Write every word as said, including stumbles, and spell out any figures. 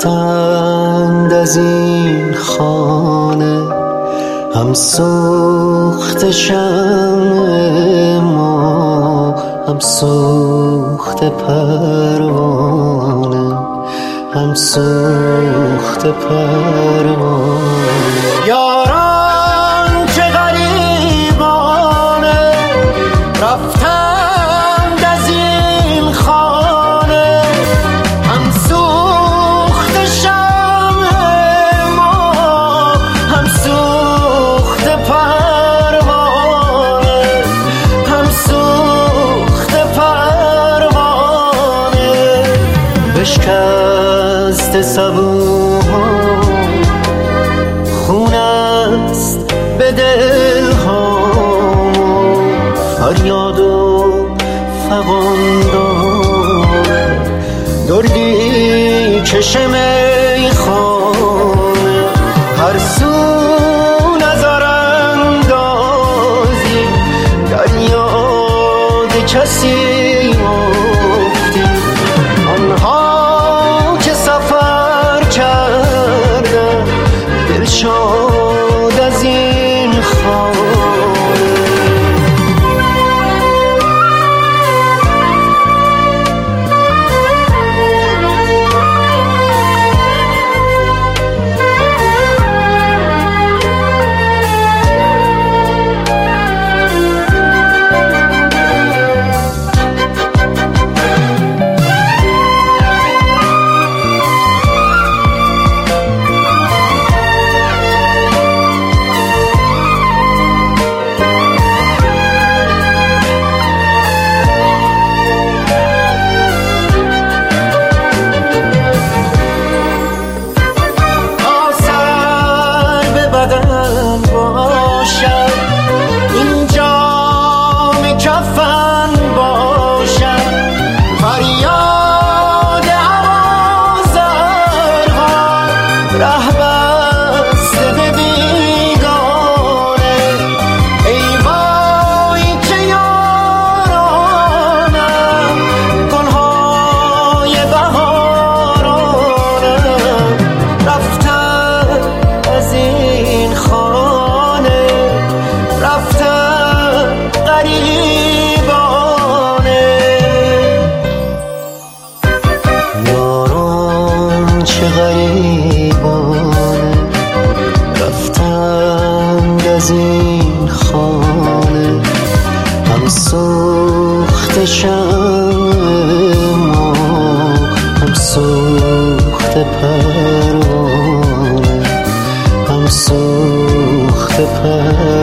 رفتند از این خانه، هم سوخت شمع ما، هم سوخت پروانه، هم سوخت پروانه. یاران چه غریبانه رفتند از این خانه، هم سوخت شمع ما، هم سوخت پروانه، هم سوخت پروانه. بشکست سبوها خون است به دلها، فریاد و فغان دارد دردی کش میخانه. هر سو نظر اندازی در یاد کسی افتی، آنها که سفر کردن دلشاد از این خانه. سوخت شمع ما، هم سوخت پروانه، هم سوخت پروانه.